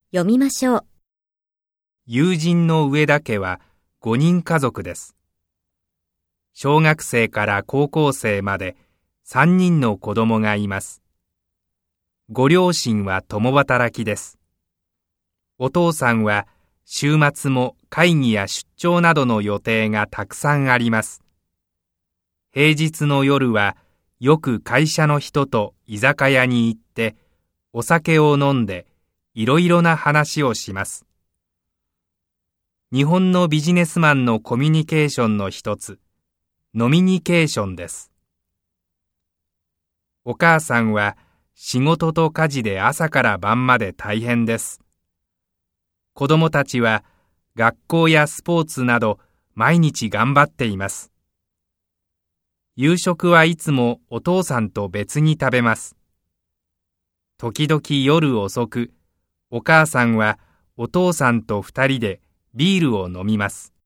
読みましょう。 友人の上田家は5人家族です。小学生から高校生まで3人の子供がいます。ご両親は共働きです。お父さんは週末も会議や出張などの予定がたくさんあります。平日の夜はよく会社の人と居酒屋に行ってお酒を飲んでいろいろな話をします。日本のビジネスマンのコミュニケーションの一つ、ノミニケーションです。お母さんは仕事と家事で朝から晩まで大変です。子供たちは学校やスポーツなど毎日頑張っています。夕食はいつもお父さんと別に食べます。時々夜遅く、お母さんはお父さんと2人でビールを飲みます。